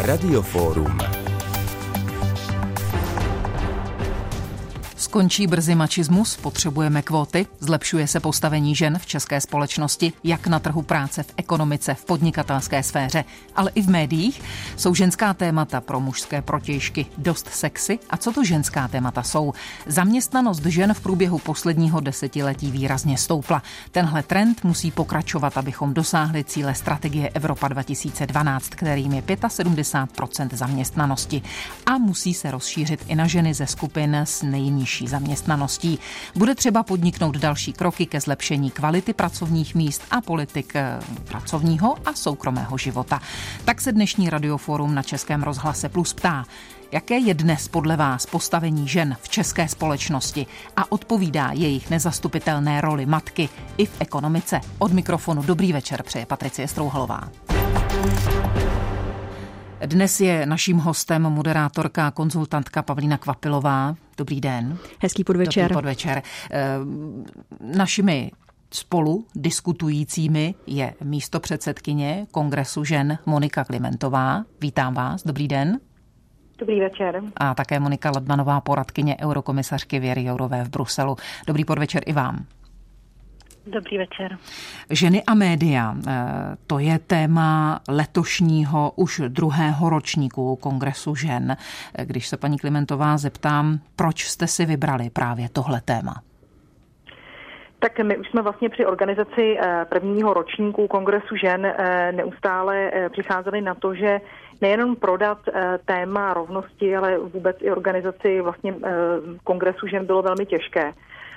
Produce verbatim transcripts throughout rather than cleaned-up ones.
Radioforum. Skončí brzy mačismus, potřebujeme kvóty, zlepšuje se postavení žen v české společnosti, jak na trhu práce, v ekonomice, v podnikatelské sféře, ale i v médiích. Jsou ženská témata pro mužské protějšky dost sexy? A co to ženská témata jsou? Zaměstnanost žen v průběhu posledního desetiletí výrazně stoupla. Tenhle trend musí pokračovat, abychom dosáhli cíle strategie Evropa dva tisíce dvanáct, kterým je sedmdesát pět procent zaměstnanosti. A musí se rozšířit i na ženy ze skupin s nejnižší zaměstnaností. Bude třeba podniknout další kroky ke zlepšení kvality pracovních míst a politik pracovního a soukromého života. Tak se dnešní Radioforum na Českém rozhlase Plus ptá, jaké je dnes podle vás postavení žen v české společnosti a odpovídá jejich nezastupitelné roli matky i v ekonomice. Od mikrofonu dobrý večer přeje Patricie Strouhalová. Dnes je naším hostem moderátorka a konzultantka Pavlína Kvapilová. Dobrý den. Hezký podvečer. Dobrý podvečer. Našimi spolu diskutujícími je místopředsedkyně Kongresu žen Monika Klimentová. Vítám vás. Dobrý den. Dobrý večer. A také Monika Ladmanová, poradkyně eurokomisařky Věry Jourové v Bruselu. Dobrý podvečer i vám. Dobrý večer. Ženy a média, to je téma letošního už druhého ročníku Kongresu žen. Když se paní Klimentová zeptám, proč jste si vybrali právě tohle téma? Tak my už jsme vlastně při organizaci prvního ročníku Kongresu žen neustále přicházeli na to, že nejenom prodat téma rovnosti, ale vůbec i organizaci vlastně Kongresu žen bylo velmi těžké.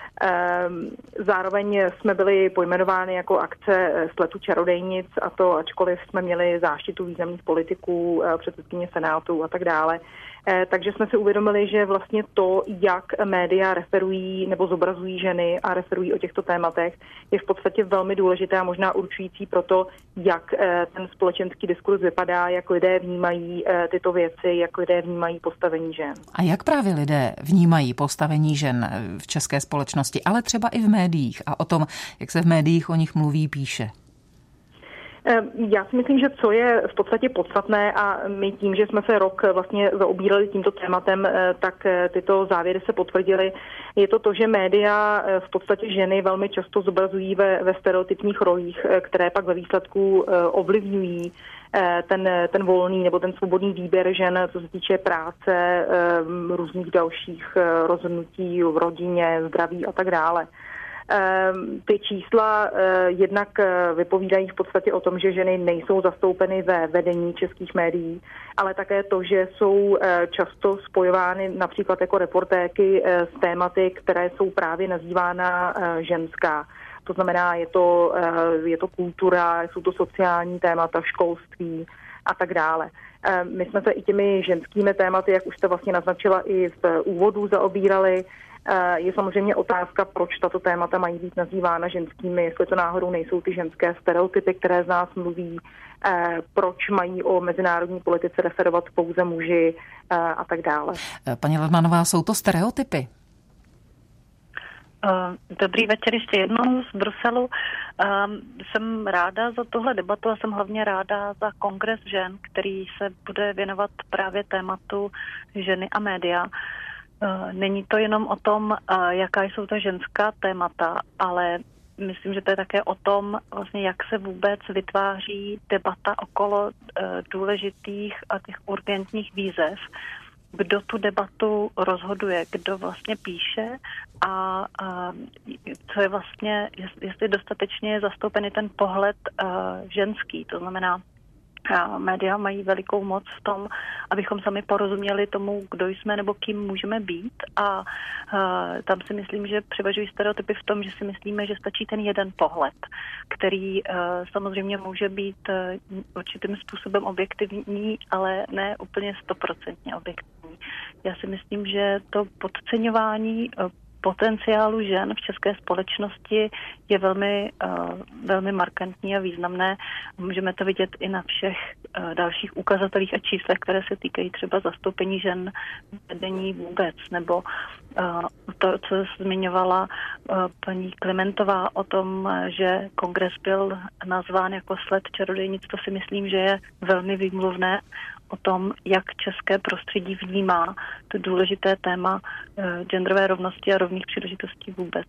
Zároveň jsme byli pojmenováni jako akce Sletu čarodejnic, a to ačkoliv jsme měli záštitu významných politiků, předsedkyně Senátu a tak dále. Takže jsme si uvědomili, že vlastně to, jak média referují nebo zobrazují ženy a referují o těchto tématech, je v podstatě velmi důležité a možná určující pro to, jak ten společenský diskurs vypadá, jak lidé vnímají tyto věci, jak lidé vnímají postavení žen. A jak právě lidé vnímají postavení žen v české společnosti, ale třeba i v médiích a o tom, jak se v médiích o nich mluví, píše? Já si myslím, že co je v podstatě podstatné, a my tím, že jsme se rok vlastně zaobírali tímto tématem, tak tyto závěry se potvrdily, je to to, že média v podstatě ženy velmi často zobrazují ve, ve stereotypních rolích, které pak ve výsledku ovlivňují ten, ten volný nebo ten svobodný výběr žen, co se týče práce, různých dalších rozhodnutí v rodině, zdraví a tak dále. Ty čísla jednak vypovídají v podstatě o tom, že ženy nejsou zastoupeny ve vedení českých médií, ale také to, že jsou často spojovány například jako reportérky s tématy, které jsou právě nazývána ženská. To znamená, je to, je to kultura, jsou to sociální témata, školství a tak dále. My jsme se i těmi ženskými tématy, jak už jste vlastně naznačila i v úvodu, zaobírali. Je samozřejmě otázka, proč tato témata mají být nazývána ženskými, jestli to náhodou nejsou ty ženské stereotypy, které z nás mluví, proč mají o mezinárodní politice referovat pouze muži a tak dále. Paní Ladmanová, jsou to stereotypy? Dobrý večer ještě jednou z Bruselu. Jsem ráda za tuhle debatu a jsem hlavně ráda za Kongres žen, který se bude věnovat právě tématu ženy a média. Není to jenom o tom, jaká jsou ta ženská témata, ale myslím, že to je také o tom, vlastně, jak se vůbec vytváří debata okolo důležitých a těch urgentních výzev, kdo tu debatu rozhoduje, kdo vlastně píše a, a co je vlastně, jestli dostatečně je zastoupený ten pohled uh, ženský, to znamená, a média mají velikou moc v tom, abychom sami porozuměli tomu, kdo jsme nebo kým můžeme být, a, a tam si myslím, že převažují stereotypy v tom, že si myslíme, že stačí ten jeden pohled, který a, samozřejmě může být a, určitým způsobem objektivní, ale ne úplně stoprocentně objektivní. Já si myslím, že to podceňování potenciálu žen v české společnosti je velmi, uh, velmi markantní a významné. Můžeme to vidět i na všech uh, dalších ukazatelích a číslech, které se týkají třeba zastoupení žen v vedení vůbec, nebo uh, to, co zmiňovala uh, paní Klimentová o tom, že kongres byl nazván jako sled čarodejnic, to si myslím, že je velmi výmluvné. o tom, jak české prostředí vnímá to důležité téma genderové rovnosti a rovných příležitostí vůbec.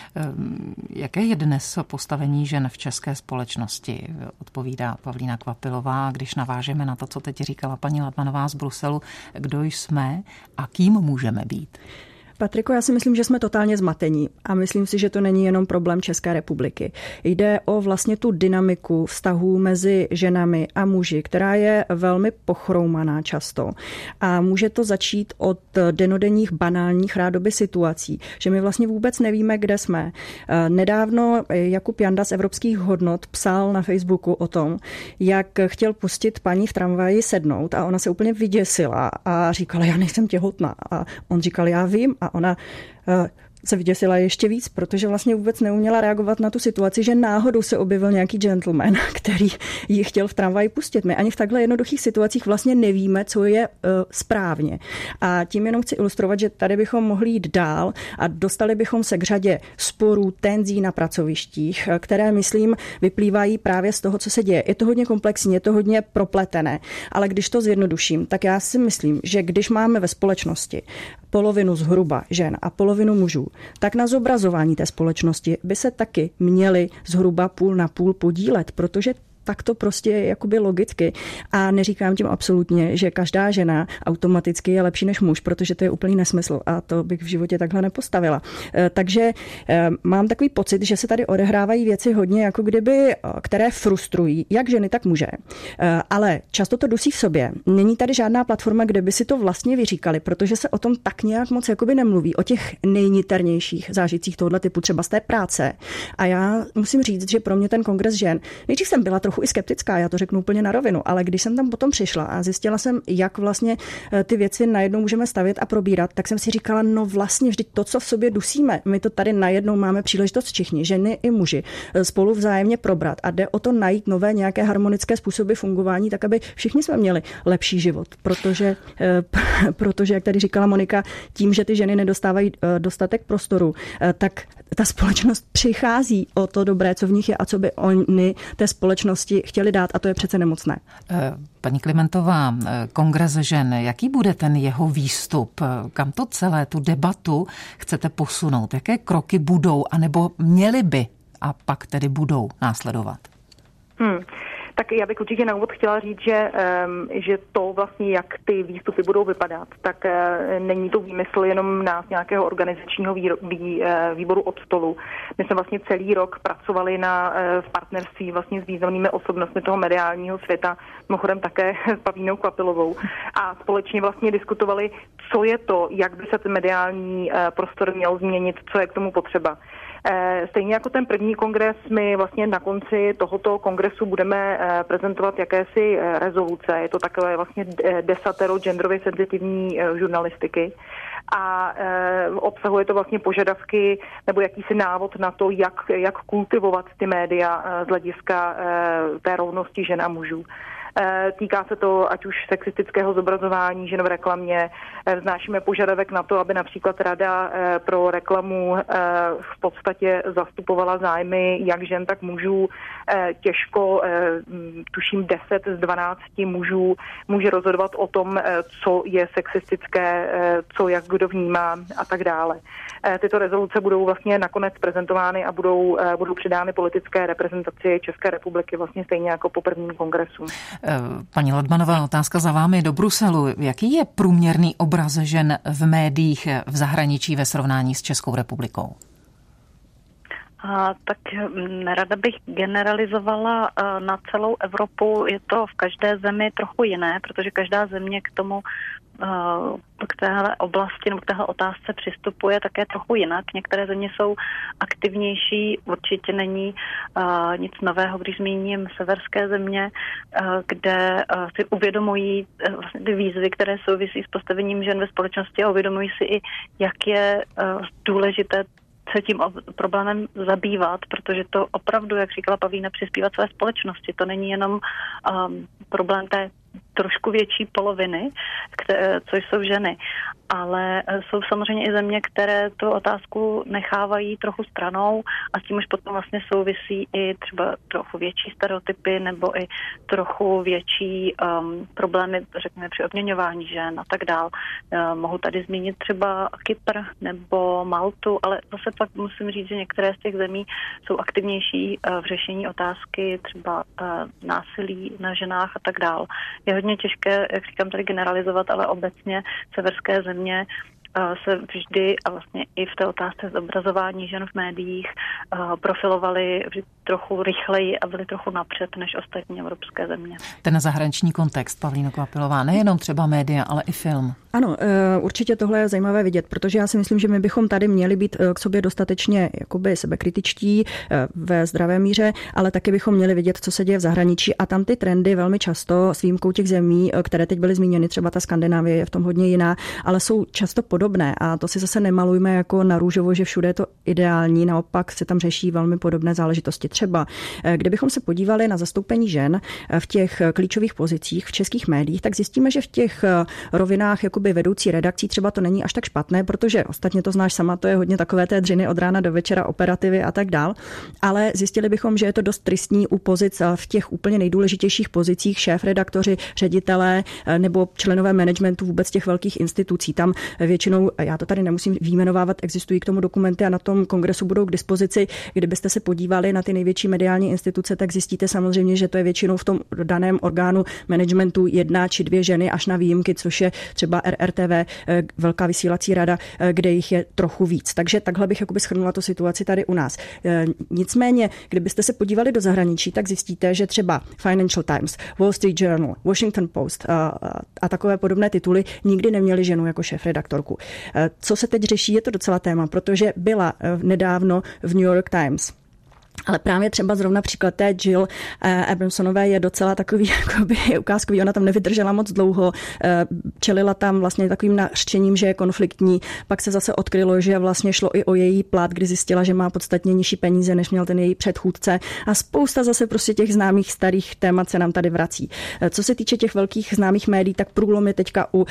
Jaké je dnes postavení žen v české společnosti? Odpovídá Pavlína Kvapilová, když navážeme na to, co teď říkala paní Ladmanová z Bruselu, kdo jsme a kým můžeme být? Patriko, já si myslím, že jsme totálně zmatení a myslím si, že to není jenom problém České republiky. Jde o vlastně tu dynamiku vztahů mezi ženami a muži, která je velmi pochroumaná často. A může to začít od denodenních banálních rádoby situací, že my vlastně vůbec nevíme, kde jsme. Nedávno Jakub Janda z Evropských hodnot psal na Facebooku o tom, jak chtěl pustit paní v tramvaji sednout a ona se úplně vyděsila a říkala, já nejsem těhotná. A on říkal, já vím. A ona uh, se vyděsila ještě víc, protože vlastně vůbec neuměla reagovat na tu situaci, že náhodou se objevil nějaký gentleman, který ji chtěl v tramvaji pustit. My ani v takhle jednoduchých situacích vlastně nevíme, co je uh, správně. A tím jenom chci ilustrovat, že tady bychom mohli jít dál a dostali bychom se k řadě sporů, tenzí na pracovištích, které, myslím, vyplývají právě z toho, co se děje. Je to hodně komplexní, je to hodně propletené, ale když to zjednoduším, tak já si myslím, že když máme ve společnosti polovinu zhruba žen a polovinu mužů, tak na zobrazování té společnosti by se taky měli zhruba půl na půl podílet, protože tak to prostě je jakoby logicky. A neříkám tím absolutně, že každá žena automaticky je lepší než muž, protože to je úplný nesmysl a to bych v životě takhle nepostavila. Takže mám takový pocit, že se tady odehrávají věci hodně, jako kdyby, které frustrují jak ženy, tak muže. Ale často to dusí v sobě. Není tady žádná platforma, kde by si to vlastně vyříkali, protože se o tom tak nějak moc jakoby nemluví, o těch nejniternějších zážitcích tohoto typu, třeba z té práce. A já musím říct, že pro mě ten kongres žen, nejdřív jsem byla trochu i skeptická, já to řeknu úplně na rovinu, ale když jsem tam potom přišla a zjistila jsem, jak vlastně ty věci najednou můžeme stavět a probírat, tak jsem si říkala, no vlastně vždyť to, co v sobě dusíme, my to tady najednou máme příležitost všichni, ženy i muži, spolu vzájemně probrat a jde o to najít nové nějaké harmonické způsoby fungování, tak aby všichni jsme měli lepší život, protože, protože jak tady říkala Monika, tím, že ty ženy nedostávají dostatek prostoru, tak ta společnost přichází o to dobré, co v nich je a co by oni té společnosti chtěli dát a to je přece nemocné. Paní Klimentová, kongres žen, jaký bude ten jeho výstup? Kam to celé, tu debatu chcete posunout? Jaké kroky budou, anebo měly by a pak tedy budou následovat? Hmm. Tak já bych určitě na úvod chtěla říct, že, že to vlastně, jak ty výstupy budou vypadat, tak není to výmysl jenom nás nějakého organizačního výboru od stolu. My jsme vlastně celý rok pracovali na, v partnerství vlastně s významnými osobnostmi toho mediálního světa, mimochodem také s Pavlínou Kvapilovou a společně vlastně diskutovali, co je to, jak by se ten mediální prostor měl změnit, co je k tomu potřeba. Stejně jako ten první kongres, my vlastně na konci tohoto kongresu budeme prezentovat jakési rezoluce. Je to takové vlastně desatero genderově senzitivní žurnalistiky a obsahuje to vlastně požadavky nebo jakýsi návod na to, jak, jak kultivovat ty média z hlediska té rovnosti žen a mužů. Týká se to ať už sexistického zobrazování žen v reklamě. Vznášíme požadavek na to, aby například Rada pro reklamu v podstatě zastupovala zájmy jak žen, tak mužů. Těžko, tuším deset z dvanácti mužů může rozhodovat o tom, co je sexistické, co jak kdo vnímá a tak dále. Tyto rezoluce budou vlastně nakonec prezentovány a budou, budou předány politické reprezentaci České republiky vlastně stejně jako po prvním kongresu. Paní Ladmanová, otázka za vámi do Bruselu. Jaký je průměrný obraz žen v médiích v zahraničí ve srovnání s Českou republikou? A, tak nerada bych generalizovala na celou Evropu. Je to v každé zemi trochu jiné, protože každá země k tomu k téhle oblasti nebo k téhle otázce přistupuje také trochu jinak. Některé země jsou aktivnější, určitě není uh, nic nového, když zmíním severské země, uh, kde uh, si uvědomují uh, vlastně ty výzvy, které souvisí s postavením žen ve společnosti a uvědomují si i, jak je uh, důležité se tím problémem zabývat, protože to opravdu, jak říkala Pavlína, přispívá celé společnosti. To není jenom um, problém té trošku větší poloviny, které, co jsou ženy. Ale jsou samozřejmě i země, které tu otázku nechávají trochu stranou a s tím už potom vlastně souvisí i třeba trochu větší stereotypy nebo i trochu větší um, problémy, řekněme, při odměňování žen a tak dál. Uh, mohu tady zmínit třeba Kypr nebo Maltu, ale zase pak musím říct, že některé z těch zemí jsou aktivnější uh, v řešení otázky třeba uh, násilí na ženách a tak dál. Je hodně těžké, jak říkám, tady generalizovat, ale obecně severské země se vždy a vlastně i v té otázce zobrazování žen v médiích profilovali trochu rychleji a byli trochu napřed než ostatní evropské země. Ten zahraniční kontext, Pavlíno Kvapilová, nejenom třeba média, ale i film. Ano, určitě tohle je zajímavé vidět, protože já si myslím, že my bychom tady měli být k sobě dostatečně jakoby sebekritičtí ve zdravé míře, ale taky bychom měli vidět, co se děje v zahraničí a tam ty trendy velmi často s výjimkou těch zemí, které teď byly zmíněny, třeba ta Skandinávie je v tom hodně jiná, ale jsou často podobné a to si zase nemalujme jako na růžovo, že všude je to ideální, naopak se tam řeší velmi podobné záležitosti. Třeba kdybychom se podívali na zastoupení žen v těch klíčových pozicích v českých médiích, tak zjistíme, že v těch rovinách jakoby vedoucí redakcí třeba to není až tak špatné, protože ostatně to znáš sama, to je hodně takové té dřiny od rána do večera, operativy a tak dál, ale zjistili bychom, že je to dost tristní u pozic v těch úplně nejdůležitějších pozicích, šéfredaktoři, ředitelé nebo členové managementu vůbec těch velkých institucí. Tam většinou, já to tady nemusím vyjmenovávat, existují k tomu dokumenty a na tom kongresu budou k dispozici. Kdybyste se podívali na ty největší mediální instituce, tak zjistíte samozřejmě, že to je většinou v tom daném orgánu managementu jedna či dvě ženy až na výjimky, což je třeba R R T V, velká vysílací rada, kde jich je trochu víc. Takže takhle bych jakoby shrnula tu situaci tady u nás. Nicméně, kdybyste se podívali do zahraničí, tak zjistíte, že třeba Financial Times, Wall Street Journal, Washington Post a, a takové podobné tituly nikdy neměly ženu jako šéfredaktorku. Co se teď řeší, je to docela téma, protože byla nedávno v New York Times. Ale právě třeba zrovna příklad té Jill Abramsonové je docela takový jakoby ukázkový. Ona tam nevydržela moc dlouho, čelila tam vlastně takovým nařčením, že je konfliktní. Pak se zase odkrylo, že vlastně šlo i o její plat, kdy zjistila, že má podstatně nižší peníze, než měl ten její předchůdce. A spousta zase prostě těch známých starých témat se nám tady vrací. Co se týče těch velkých známých médií, tak průlom je teďka u uh,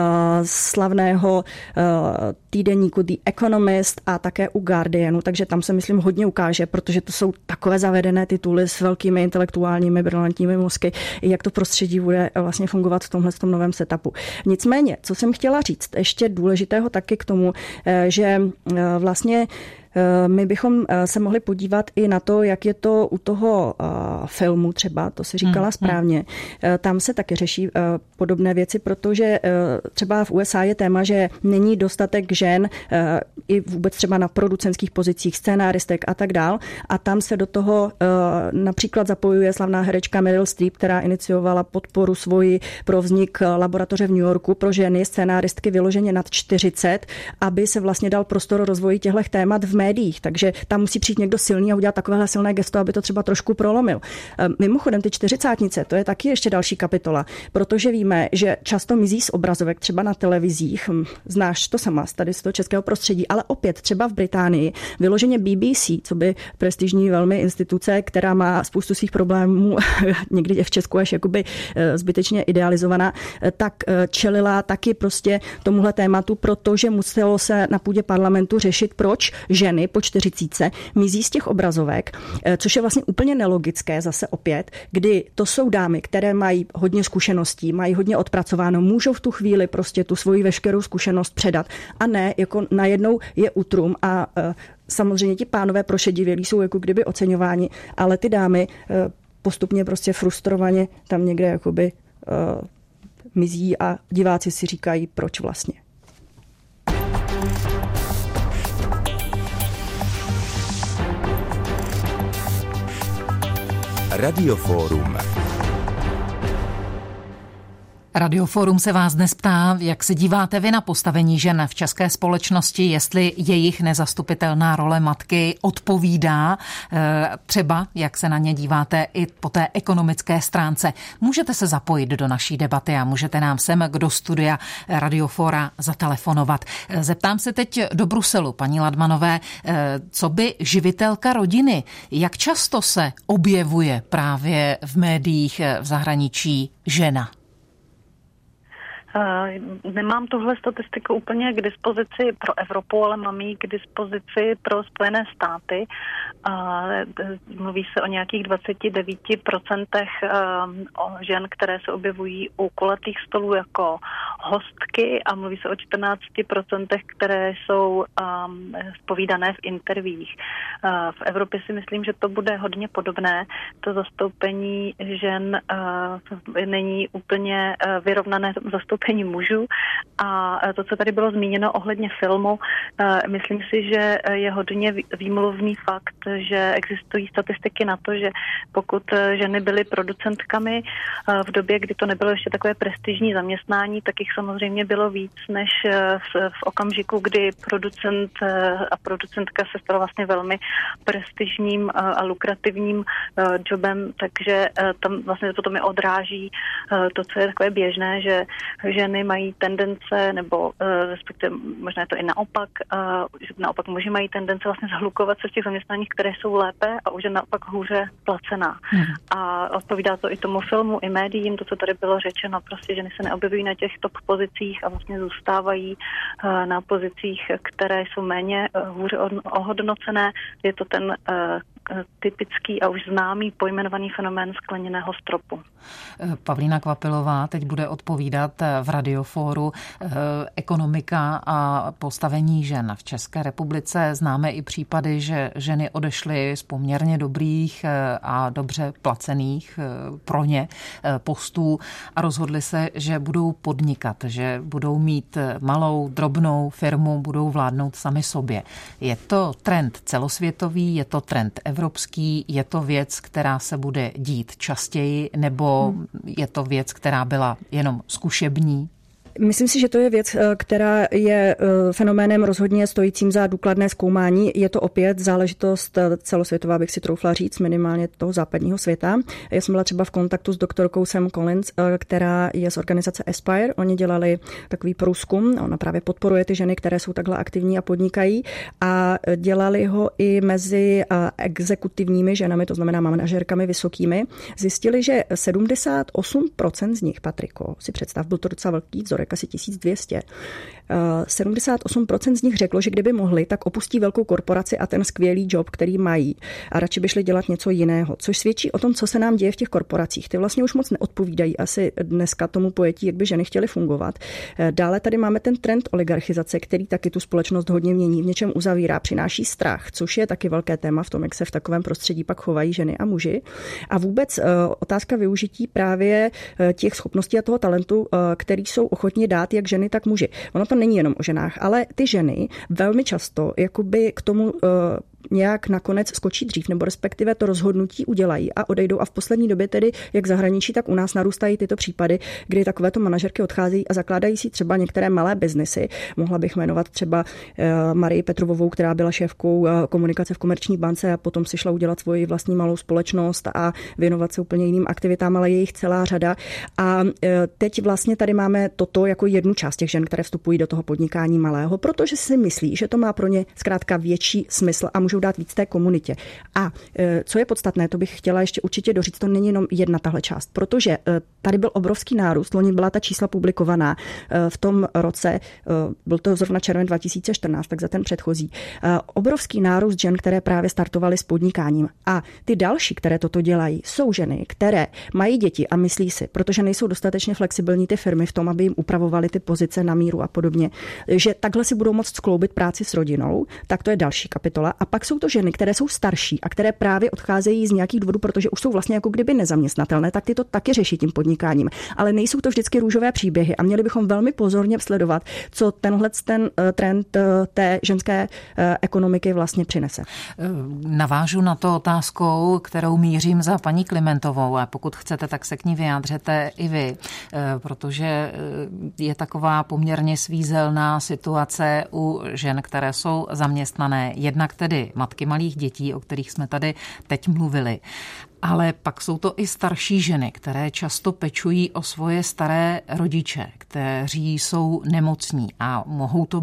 slavného uh, týdeníku The Economist a také u Guardianu, takže tam se myslím hodně ukáže, protože to jsou takové zavedené tituly s velkými intelektuálními brilantními mozky, jak to prostředí bude vlastně fungovat v tomhle tom novém setupu. Nicméně, co jsem chtěla říct, ještě důležitého taky k tomu, že vlastně my bychom se mohli podívat i na to, jak je to u toho filmu třeba, to si říkala hmm, správně. Tam se taky řeší podobné věci, protože třeba v U S A je téma, že není dostatek žen i vůbec třeba na producentských pozicích, scénáristek a tak dál. A tam se do toho například zapojuje slavná herečka Meryl Streep, která iniciovala podporu svoji pro vznik laboratoře v New Yorku pro ženy, scénáristky vyloženě nad čtyřicet, aby se vlastně dal prostor rozvoji těchto témat v médiích, takže tam musí přijít někdo silný a udělat takovéhle silné gesto, aby to třeba trošku prolomil. Mimochodem, ty čtyřicátnice, to je taky ještě další kapitola, protože víme, že často mizí z obrazovek třeba na televizích, znáš to sama tady z toho českého prostředí, ale opět třeba v Británii, vyloženě B B C, co by prestižní velmi instituce, která má spoustu svých problémů, někdy je v Česku až jakoby zbytečně idealizovaná, tak čelila taky prostě tomuhle tématu, protože muselo se na půdě parlamentu řešit, proč ženy po čtyřicítce mizí z těch obrazovek, což je vlastně úplně nelogické zase opět, kdy to jsou dámy, které mají hodně zkušeností, mají hodně odpracováno, můžou v tu chvíli prostě tu svoji veškerou zkušenost předat a ne jako najednou je utrum a samozřejmě ti pánové prošedivělí jsou jako kdyby oceňováni, ale ty dámy postupně prostě frustrovaně tam někde jakoby uh, mizí a diváci si říkají, proč vlastně. Radioforum. Radioforum se vás dnes ptá, jak se díváte vy na postavení žen v české společnosti, jestli jejich nezastupitelná role matky odpovídá, třeba jak se na ně díváte i po té ekonomické stránce. Můžete se zapojit do naší debaty a můžete nám sem do studia Radiofora zatelefonovat. Zeptám se teď do Bruselu, paní Ladmanové, co by živitelka rodiny, jak často se objevuje právě v médiích v zahraničí žena? Nemám tuhle statistiku úplně k dispozici pro Evropu, ale mám ji k dispozici pro Spojené státy. Mluví se o nějakých dvacet devět procent žen, které se objevují u kulatých stolů jako hostky a mluví se o čtrnáct procent, které jsou zpovídané v intervích. V Evropě si myslím, že to bude hodně podobné. To zastoupení žen není úplně vyrovnané zastoupení mužů a to, co tady bylo zmíněno ohledně filmu, myslím si, že je hodně výmluvný fakt, že existují statistiky na to, že pokud ženy byly producentkami v době, kdy to nebylo ještě takové prestižní zaměstnání, tak jich samozřejmě bylo víc než v, v okamžiku, kdy producent a producentka se stala vlastně velmi prestižním a lukrativním jobem, takže tam vlastně potom je odráží to, co je takové běžné, že ženy mají tendence, nebo respektive možná je to i naopak, že naopak muži mají tendence vlastně zhlukovat se v těch zaměstnáních, které jsou lépe a už je naopak hůře placená. Hmm. A odpovídá to i tomu filmu, i médiím, to, co tady bylo řečeno, prostě ženy se neobjevují na těch top pozicích a vlastně zůstávají na pozicích, které jsou méně hůře ohodnocené. Je to ten typický a už známý pojmenovaný fenomén skleněného stropu. Pavlína Kvapilová teď bude odpovídat v Radiofóru. Ekonomika a postavení žen v České republice. Známe i případy, že ženy odešly z poměrně dobrých a dobře placených pro ně postů a rozhodly se, že budou podnikat, že budou mít malou, drobnou firmu, budou vládnout sami sobě. Je to trend celosvětový, je to trend evropský, je to věc, která se bude dít častěji, nebo je to věc, která byla jenom zkušební? Myslím si, že to je věc, která je fenoménem rozhodně stojícím za důkladné zkoumání. Je to opět záležitost celosvětová, bych si troufla říct, minimálně toho západního světa. Já jsem byla třeba v kontaktu s doktorkou Sam Collins, která je z organizace Aspire. Oni dělali takový průzkum, ona právě podporuje ty ženy, které jsou takhle aktivní a podnikají a dělali ho i mezi exekutivními ženami, to znamená manažerkami vysokými. Zjistili, že sedmdesát osm procent z nich, Patriko, si představ, byl to docela velký vzorek, asi tisíc dvě stě. sedmdesát osm procent z nich řeklo, že kdyby mohli, tak opustí velkou korporaci a ten skvělý job, který mají a radši by šli dělat něco jiného, což svědčí o tom, co se nám děje v těch korporacích. Ty vlastně už moc neodpovídají asi dneska tomu pojetí, jak by ženy chtěly fungovat. Dále tady máme ten trend oligarchizace, který taky tu společnost hodně mění, v něčem uzavírá, přináší strach, což je taky velké téma v tom, jak se v takovém prostředí pak chovají ženy a muži. A vůbec otázka využití právě těch schopností a toho talentu, který jsou ochotni dát jak ženy, tak muži. Ono to není jenom o ženách, ale ty ženy velmi často jakoby k tomu uh, nějak nakonec skočí dřív, nebo respektive to rozhodnutí udělají a odejdou. A v poslední době tedy, jak zahraničí, tak u nás narůstají tyto případy, kdy takovéto manažerky odcházejí a zakládají si třeba některé malé biznesy. Mohla bych jmenovat třeba uh, Marii Petrovovou, která byla šéfkou uh, komunikace v Komerční bance a potom si šla udělat svoji vlastní malou společnost a věnovat se úplně jiným aktivitám, ale je jich celá řada. A uh, teď vlastně tady máme toto jako jednu část těch žen, které vstupují do toho podnikání malého, protože si myslí, že to má pro ně zkrátka větší smysl a můžou dát víc té komunitě. A co je podstatné, to bych chtěla ještě určitě doříct, to není jenom jedna tahle část, protože tady byl obrovský nárůst, loni byla ta čísla publikovaná v tom roce, byl to zrovna červen dva tisíce čtrnáct, tak za ten předchozí, obrovský nárůst žen, které právě startovaly s podnikáním. A ty další, které toto dělají, jsou ženy, které mají děti a myslí si, protože nejsou dostatečně flexibilní ty firmy v tom, aby jim upravovali ty pozice na míru a podobně, že takhle si budou moct skloubit práci s rodinou, tak to je další kapitola. A pak jsou to ženy, které jsou starší a které právě odcházejí z nějakých důvodů, protože už jsou vlastně jako kdyby nezaměstnatelné, tak ty to taky řeší tím podnikáním. Ale nejsou to vždycky růžové příběhy a měli bychom velmi pozorně sledovat, co tenhle ten trend té ženské ekonomiky vlastně přinese. Navážu na to otázkou, kterou mířím za paní Klimentovou, a pokud chcete, tak se k ní vyjádřete i vy, protože je taková poměrně svízelná situace u žen, které jsou zaměstnané. Jednak tedy matky malých dětí, o kterých jsme tady teď mluvili. Ale pak jsou to i starší ženy, které často pečují o svoje staré rodiče, kteří jsou nemocní a mohou to být rodiče jak její, tak ale i rodiče partnera.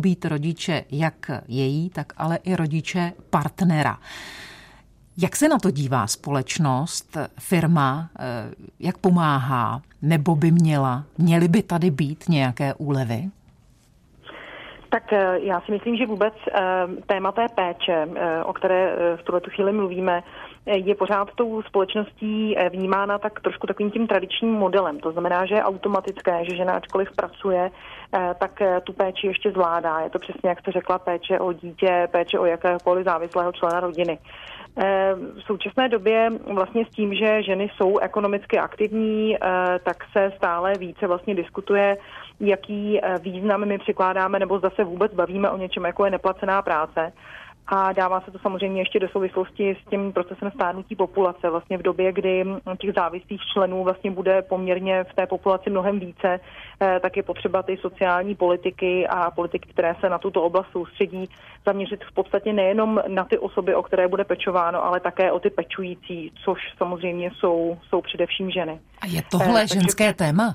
Jak se na to dívá společnost, firma, jak pomáhá, nebo by měla? Měly by tady být nějaké úlevy? Tak já si myslím, že vůbec téma té péče, o které v tuhletu chvíli mluvíme, je pořád tou společností vnímána tak trošku takovým tím tradičním modelem. To znamená, že je automatické, že žena ačkoliv pracuje, tak tu péči ještě zvládá. Je to přesně, jak jste řekla, péče o dítě, péče o jakéhokoliv závislého člena rodiny. V současné době vlastně s tím, že ženy jsou ekonomicky aktivní, tak se stále více vlastně diskutuje, jaký význam my přikládáme, nebo zda se vůbec bavíme o něčem, jako je neplacená práce. A dává se to samozřejmě ještě do souvislosti s tím procesem stárnutí populace. Vlastně v době, kdy těch závislých členů vlastně bude poměrně v té populaci mnohem více, tak je potřeba ty sociální politiky a politiky, které se na tuto oblast soustředí, zaměřit v podstatě nejenom na ty osoby, o které bude pečováno, ale také o ty pečující, což samozřejmě jsou, jsou především ženy. A je tohle eh, ženské takže... téma?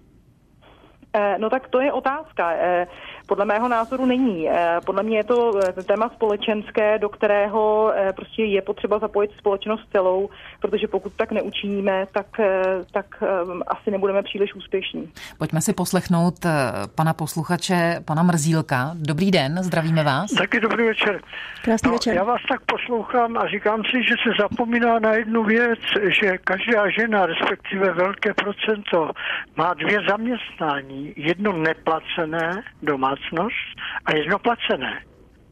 No tak to je otázka. Podle mého názoru není. Podle mě je to téma společenské, do kterého prostě je potřeba zapojit společnost celou, protože pokud tak neučiníme, tak, tak asi nebudeme příliš úspěšní. Pojďme si poslechnout pana posluchače, pana Mrzílka. Dobrý den, zdravíme vás. Taky dobrý večer. Krásný no, večer. Já vás tak poslouchám a říkám si, že se zapomíná na jednu věc, že každá žena, respektive velké procento, má dvě zaměstnání. Jedno neplacené domácnost a jedno placené.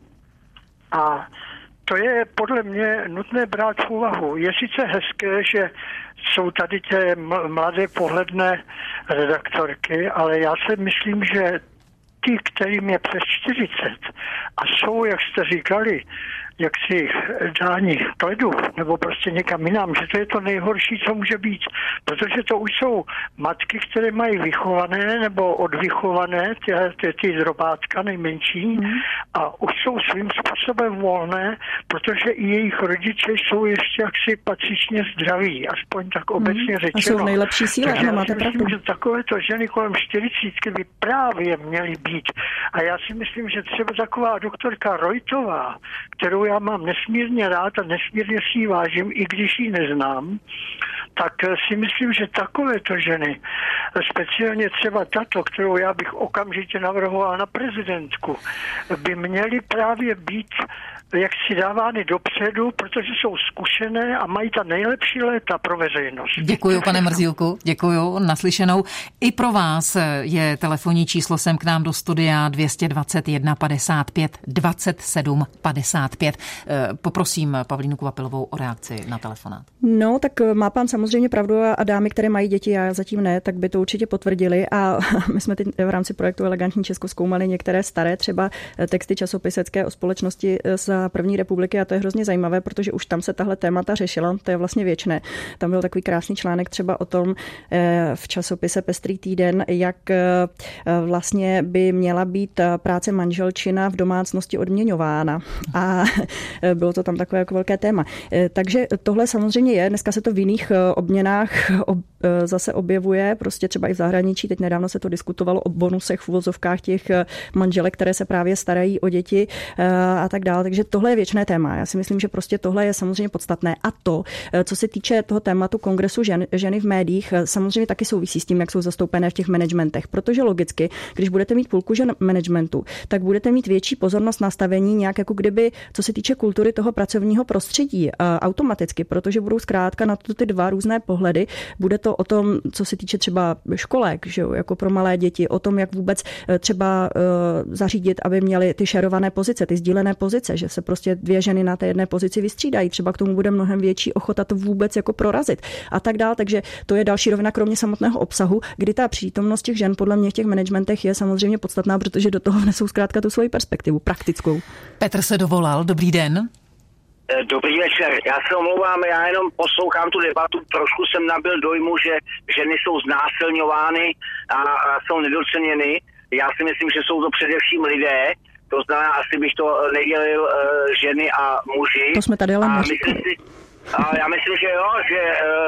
A to je podle mě nutné brát v úvahu. Je sice hezké, že jsou tady ty mladé pohledné redaktorky, ale já si myslím, že ty, kterým je přes čtyřicet a jsou, jak jste říkali, jak si dání kledu, nebo prostě někam jinam, že to je to nejhorší, co může být. Protože to už jsou matky, které mají vychované nebo odvychované, ty, ty, ty drobátka nejmenší, mm. a už jsou svým způsobem volné, protože i jejich rodiče jsou ještě jaksi patřičně zdraví, aspoň tak obecně mm. řečeno. A jsou v nejlepší síle, ano, máte myslím, pravdu. že takovéto ženy kolem čtyřicítky by právě měly být. A já si myslím, že třeba taková doktorka Reutová, kterou já mám nesmírně rád a nesmírně si ji vážím, i když ji neznám, tak si myslím, že takovéto ženy, speciálně třeba tato, kterou já bych okamžitě navrhoval na prezidentku, by měly právě být jak si dávány dopředu, protože jsou zkušené a mají ta nejlepší léta pro veřejnost. Děkuju, pane Mrzílku, děkuju, naslyšenou. I pro vás je telefonní číslo sem k nám do studia dvě stě dvacet jedna padesát pět dvacet sedm padesát pět. Poprosím Pavlínu Kvapilovou o reakci na telefonát. No, tak má pán samozřejmě pravdu a dámy, které mají děti, já zatím ne, tak by to určitě potvrdili a my jsme teď v rámci projektu Elegantní Česko zkoumali některé staré třeba texty časopisecké o společnosti z první republiky a to je hrozně zajímavé, protože už tam se tahle témata řešila, to je vlastně věčné. Tam byl takový krásný článek třeba o tom v časopise Pestrý týden, jak vlastně by měla být práce manželčina v domácnosti odměňována a bylo to tam takové jako velké téma. Takže tohle samozřejmě je, dneska se to v jiných obměnách zase objevuje, prostě třeba i v zahraničí, teď nedávno se to diskutovalo o bonusech v uvozovkách těch manželek, které se právě starají o děti a tak dále, takže tohle je věčné téma. Já si myslím, že prostě tohle je samozřejmě podstatné. A to, co se týče toho tématu kongresu žen, ženy v médiích, samozřejmě taky souvisí s tím, jak jsou zastoupené v těch managementech. Protože logicky, když budete mít půlku žen managementu, tak budete mít větší pozornost nastavení nějak jako kdyby, co se týče kultury toho pracovního prostředí, automaticky, protože budou zkrátka na to ty dva různé pohledy. Bude to o tom, co se týče třeba školek, že jo, jako pro malé děti, o tom, jak vůbec třeba uh, zařídit, aby měly ty šerované pozice, ty sdílené pozice, že se prostě dvě ženy na té jedné pozici vystřídají. Třeba k tomu bude mnohem větší ochota to vůbec jako prorazit a tak dál. Takže to je další rovina kromě samotného obsahu, kdy ta přítomnost těch žen podle mě v těch managementech je samozřejmě podstatná, protože do toho vnesou zkrátka tu svoji perspektivu praktickou. Petr se dovolal. Dobrý den. Dobrý večer. Já se omlouvám, já jenom poslouchám tu debatu. Trošku jsem nabyl dojmu, že ženy jsou znásilňovány a, a jsou nedoceněny. Já si myslím, že jsou to především lidé. To znamená, asi bych to nedělil uh, ženy a muži. To jsme tady ale a myslím si, a já myslím, že jo, že uh,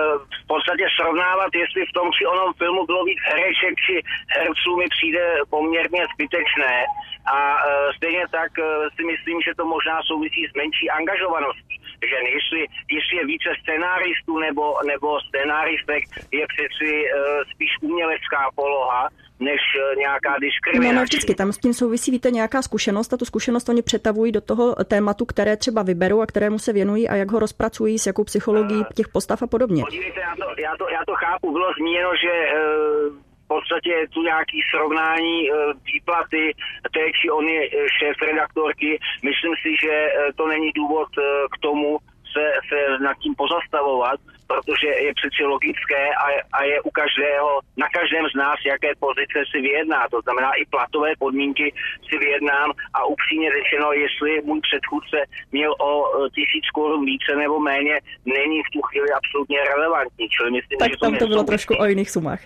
v podstatě srovnávat, jestli v tom či onom filmu bylo víc hereček či herců, mi přijde poměrně zbytečné. A e, stejně tak e, si myslím, že to možná souvisí s menší angažovaností. Že jestli, jestli je více scenáristů nebo, nebo scenáristek, je přeci e, spíš umělecká poloha, než nějaká diskriminace. No, no, vždycky tam s tím souvisí, víte, nějaká zkušenost a tu zkušenost oni přetavují do toho tématu, které třeba vyberou a kterému se věnují a jak ho rozpracují, s jakou psychologií těch postav a podobně. Podívejte, já to, já to, já to chápu, bylo zmíněno, že e, v podstatě je tu nějaký srovnání e, výplaty té či ony šéf-redaktorky. Myslím si, že e, to není důvod e, k tomu se, se nad tím pozastavovat, protože je přeci logické a, a je u každého, na každém z nás, jaké pozice si vyjedná. To znamená, i platové podmínky si vyjednám a upřímně řečeno, jestli můj předchůdce měl o tisíc korun více nebo méně, není v tu chvíli absolutně relevantní. Čili myslím, tak že tam to, to bylo souvisí. Trošku o jiných sumách.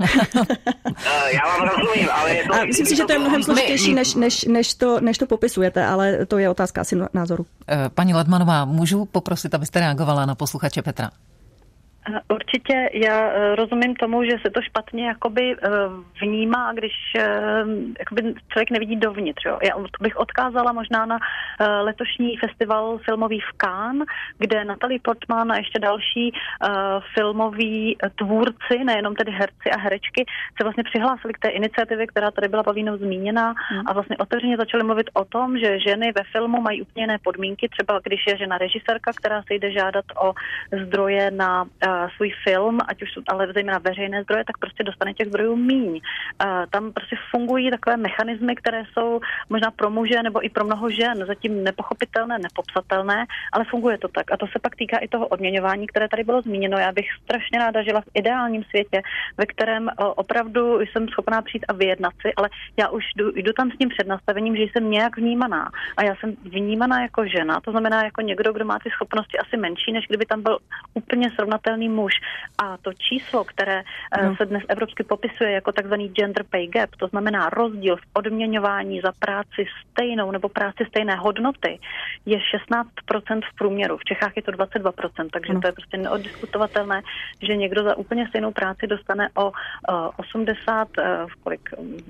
Já vám rozumím, ale je to... A myslím si, že to je mnohem složitější, než, než, než, to, než to popisujete, ale to je otázka asi názoru. Paní Ladmanová, můžu poprosit, abyste reagovala na posluchače Petra? Určitě já rozumím tomu, že se to špatně jakoby vnímá, když jakoby člověk nevidí dovnitř. Jo. Já bych odkázala možná na letošní festival filmový v Cannes, kde Natalie Portman a ještě další filmoví tvůrci, nejenom tedy herci a herečky, se vlastně přihlásili k té iniciativě, která tady byla Pavlínou zmíněná a vlastně otevřeně začali mluvit o tom, že ženy ve filmu mají úplně jiné podmínky, třeba když je žena režisérka, která se jde žádat o zdroje na svůj film, ať už jsou ale zejména veřejné zdroje, tak prostě dostane těch zdrojů míň. Tam prostě fungují takové mechanismy, které jsou možná pro muže nebo i pro mnoho žen zatím nepochopitelné, nepopsatelné, ale funguje to tak. A to se pak týká i toho odměňování, které tady bylo zmíněno. Já bych strašně ráda žila v ideálním světě, ve kterém opravdu jsem schopná přijít a vyjednat si, ale já už jdu, jdu tam s tím přednastavením, že jsem nějak vnímaná. A já jsem vnímaná jako žena, to znamená jako někdo, kdo má ty schopnosti asi menší, než kdyby tam byl úplně srovnatelný muž. A to číslo, které no. se dnes evropsky popisuje jako takzvaný gender pay gap, to znamená rozdíl v odměňování za práci stejnou nebo práci stejné hodnoty, je šestnáct procent v průměru. V Čechách je to dvacet dva procent, takže no. to je prostě neoddiskutovatelné, že někdo za úplně stejnou práci dostane o osmdesát, kolik,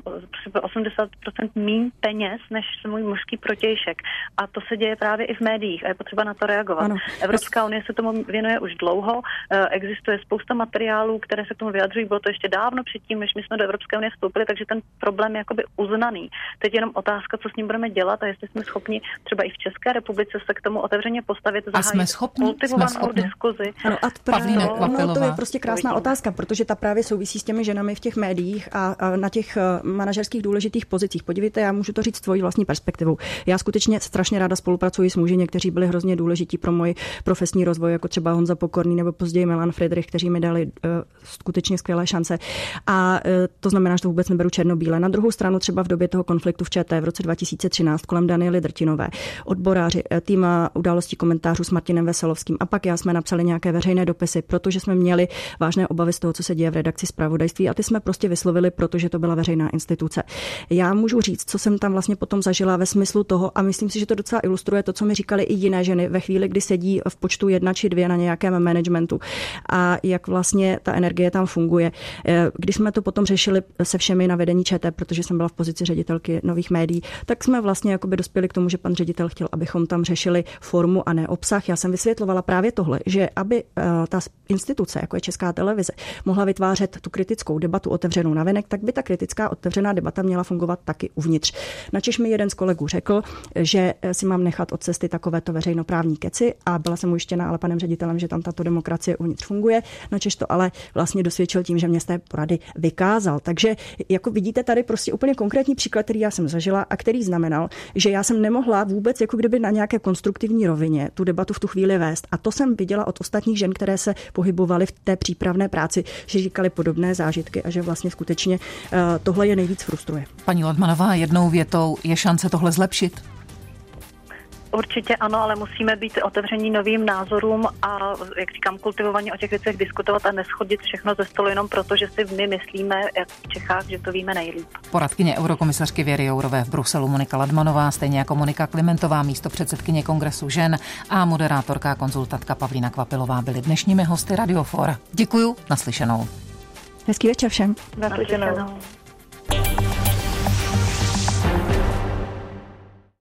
osmdesát procent míň peněz než můj mužský protějšek. A to se děje právě i v médiích a je potřeba na to reagovat. Ano. Evropská unie se tomu věnuje už dlouho. Existuje spousta materiálů, které se k tomu vyjadřují. Bylo to ještě dávno předtím, než my jsme do Evropské unie vstoupili, takže ten problém je jakoby uznaný. Teď je jenom otázka, co s ním budeme dělat a jestli jsme schopni třeba i v České republice se k tomu otevřeně postavit, zahájit kultivovanou diskuzi. Ano, a právě, no, to je prostě krásná otázka, protože ta právě souvisí s těmi ženami v těch médiích a, a na těch manažerských důležitých pozicích. Podívejte, já můžu to říct tvojí vlastní perspektivou. Já skutečně strašně ráda spolupracuji s muži, kteří byli hrozně důležití pro můj profesní rozvoj, jako třeba Honza Pokorný nebo později Milan Friedrich, kteří mi dali uh, skutečně skvělé šance. A uh, to znamená, že to vůbec neberu černobíle. Na druhou stranu třeba v době toho konfliktu v ČT v roce dva tisíce třináct kolem Daniely Drtinové, odboráři, tým událostí komentářů s Martinem Veselovským a pak já jsme napsali nějaké veřejné dopisy, protože jsme měli vážné obavy z toho, co se děje v redakci zpravodajství a ty jsme prostě vyslovili, protože to byla veřejná instituce. Já můžu říct, co jsem tam vlastně potom zažila ve smyslu toho a myslím si, že to docela ilustruje to, co mi říkali i jiné ženy ve chvíli, kdy sedí v počtu jedna či dvě na nějakém managementu a jak vlastně ta energie tam funguje. Když jsme to potom řešili se všemi na vedení ČT, protože jsem byla v pozici ředitelky Nových médií, tak jsme vlastně jakoby dospěli k tomu, že pan ředitel chtěl, abychom tam řešili formu a ne obsah. Já jsem vysvětlovala právě tohle, že aby ta instituce, jako je Česká televize, mohla vytvářet tu kritickou debatu otevřenou navenek, tak by ta kritická otevřená debata měla fungovat taky uvnitř. Načež mi jeden z kolegů řekl, že si mám nechat od cesty takovéto veřejnoprávní keci a byla jsem ujištěna ale panem ředitelem, že tam tato demokracie uvnitř funguje. Načež to ale vlastně dosvědčil tím, že mě z té porady vykázal. Takže jako vidíte tady prostě úplně konkrétní příklad, který já jsem zažila a který znamenal, že já jsem nemohla vůbec jako kdyby na nějaké konstruktivní rovině tu debatu v tu chvíli vést. A to jsem viděla od ostatních žen, které se pohybovaly v té přípravné práci, že říkali podobné zážitky a že vlastně skutečně uh, tohle je nejvíc frustruje. Paní Ladmanová, jednou větou, je šance tohle zlepšit? Určitě ano, ale musíme být otevření novým názorům a, jak říkám, kultivovaně o těch věcech diskutovat a neschodit všechno ze stolu jenom proto, že si my myslíme, jak v Čechách, že to víme nejlíp. Poradkyně eurokomisařky Věry Jourové v Bruselu Monika Ladmanová, stejně jako Monika Klimentová, místopředsedkyně Kongresu žen, a moderátorka a konzultantka Pavlína Kvapilová byly dnešními hosty Radiofor. Děkuju, naslyšenou. Hezký večer všem. Naslyšenou.